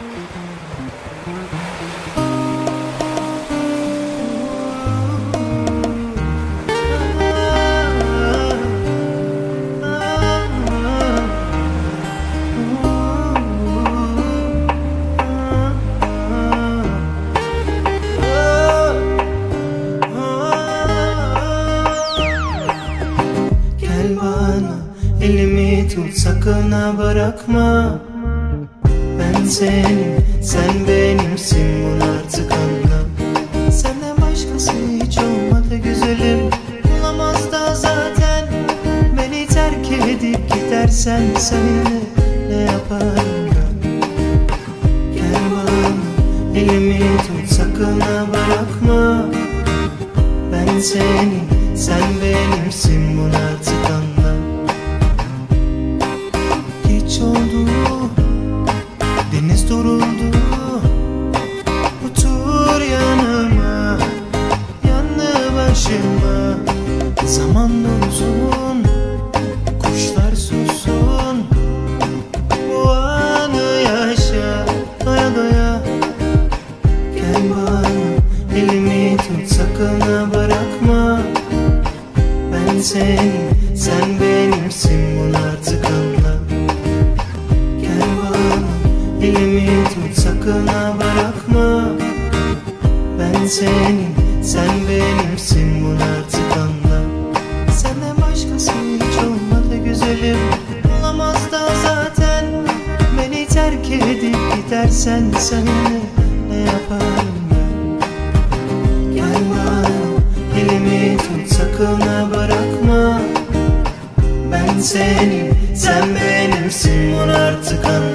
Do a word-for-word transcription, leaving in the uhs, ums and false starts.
Elimi tut, sakın ha bırakma. Ben senin, sen benimsin, bunu artık anla. Senden başkası hiç olmadı güzelim, olamaz da zaten. Beni terk edip gidersen seninle ne yaparım ben? Gel bana, elimi tut, sakın ha bırakma. Ben senin, sen benimsin, bunu artık anla. Oldu, deniz duruldu, otur yanıma, yanı başıma. Zaman uzun, kuşlar sussun, bu anı yaşa, doya doya. Gel bana, elimi tut, sakın ha bırakma. Ben senin, sen benimsin, bunu artık anla. Elimi tut, sakın ha bırakma. Ben senin, sen benimsin, bunu artık anla. Senden başkası hiç olmadı güzelim, olamaz da zaten. Beni terk edip gidersen seninle ne yaparım ben? Gel bana, elimi tut, sakın ha bırakma. Ben senin, sen benimsin, bunu artık anla.